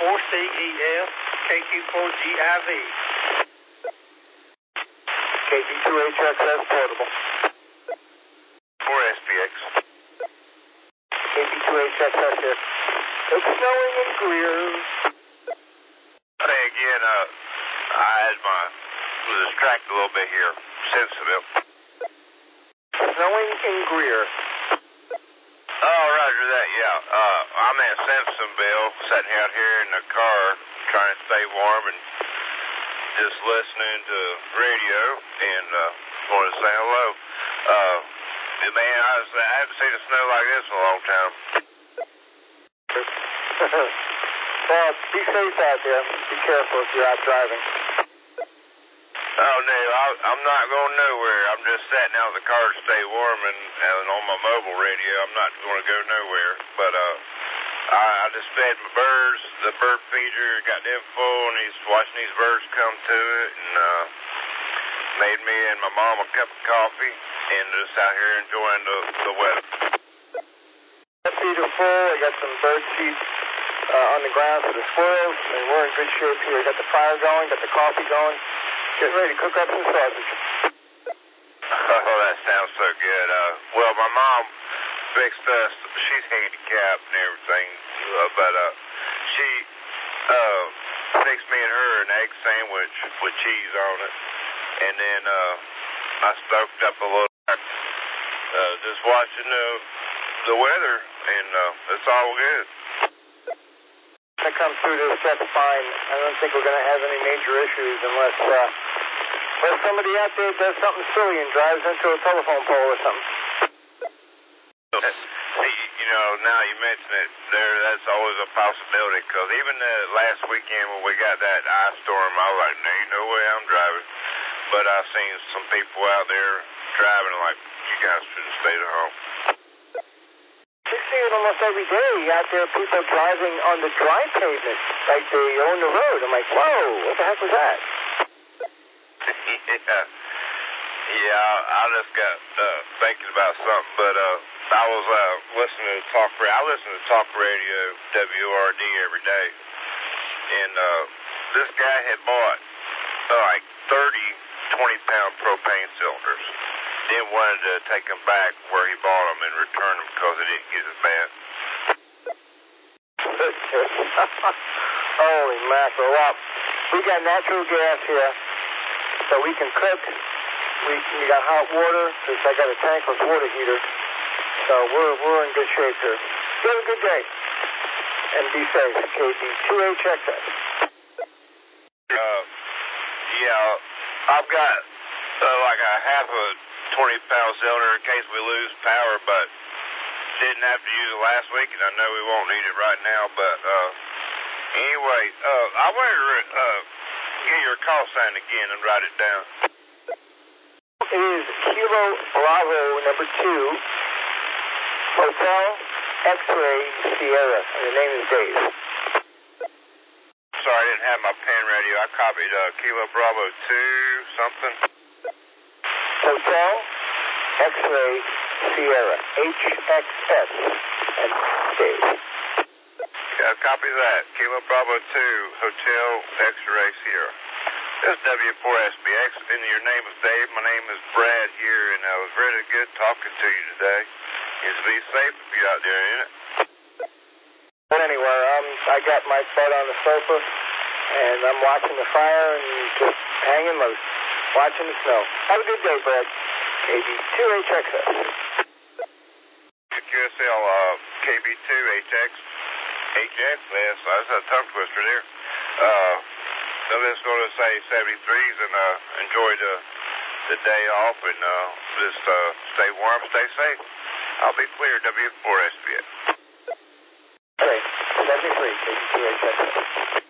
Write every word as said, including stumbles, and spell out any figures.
four C E F, K Q four G I V. K B two H X S portable. four S P X. K B two H X S here. It's snowing in Greer. Hey, again, uh, I had my, was distracted a little bit here. Sensitive. Snowing in Greer. Oh, roger that, yeah. Uh, I'm in Simpsonville, sitting out here in the car, trying to stay warm and just listening to radio, and uh, want to say hello. Uh, man, I, was, I haven't seen the snow like this in a long time. Well, be safe out there. Be careful if you're out driving. Oh, no, I, I'm not going nowhere. I'm just sitting out in the car to stay warm and, and on my mobile radio. I'm not going to go nowhere. But uh, I, I just fed my birds. The bird feeder got them full, and he's watching these birds come to it, and uh, made me and my mom a cup of coffee, and just out here enjoying the, the weather. The feeder full. I got some bird seed uh, on the ground for the squirrels, and we're in good shape here. Got the fire going, got the coffee going. Getting ready to cook up some sausage. Oh, that sounds so good. Uh, well, my mom fixed us. She's handicapped and everything, uh, but uh, she uh, fixed me and her an egg sandwich with cheese on it, and then uh, I stoked up a little. Uh, just watching the the weather, and uh, it's all good. To come through this just fine. I don't think we're going to have any major issues unless, uh, unless somebody out there does something silly and drives into a telephone pole or something. You know, now you mention it, there, that's always a possibility, because even the last weekend when we got that ice storm, I was like, no, ain't no way I'm driving. But I've seen some people out there driving like, you guys shouldn't stay at home. You see it almost every day out there, people driving on the dry pavement, like they own the road. I'm like, whoa, what the heck was that? yeah, yeah, I just got uh, thinking about something, but uh, I was uh, listening to talk radio. I listen to talk radio, W R D, every day, and uh, this guy had bought uh, like thirty twenty-pound propane cylinders. Then wanted to take them back where he bought them and return them because they didn't get as bad. Holy mackerel. Well, we got natural gas here, so we can cook. We, we got hot water, because I got a tankless water heater. So we're, we're in good shape here. You have a good day. And be safe. K B two H X S. Uh, yeah, I've got uh, like a half a twenty pound cylinder in case we lose power, but didn't have to use it last week, and I know we won't need it right now, but uh, anyway, uh, I wanted to uh, get your call sign again and write it down. It is Kilo Bravo number two, Hotel X-Ray Sierra, and the name is Dave. Sorry, I didn't have my pen ready. I copied uh, Kilo Bravo two something. Hotel X-Ray Sierra, H X S, and Dave. Yeah, copy that. Kilo Bravo two, Hotel X-Ray Sierra. This is W four S B X, and your name is Dave. My name is Brad here, and I was really good talking to you today. Just be safe if you're out there, ain't it? But anyway, um, I got my butt on the sofa, and I'm watching the fire and just hanging loose. Watching the snow. Have a good day, Brad. K B two H X S. Q S L, uh, K B two H X. H X, yes, that's a tongue twister there. Uh, I'm just going to say seventy-threes and uh, enjoy the, the day off and uh, just uh, stay warm, stay safe. I'll be clear, W four S B X. Okay, seventy-three, K B two H X S.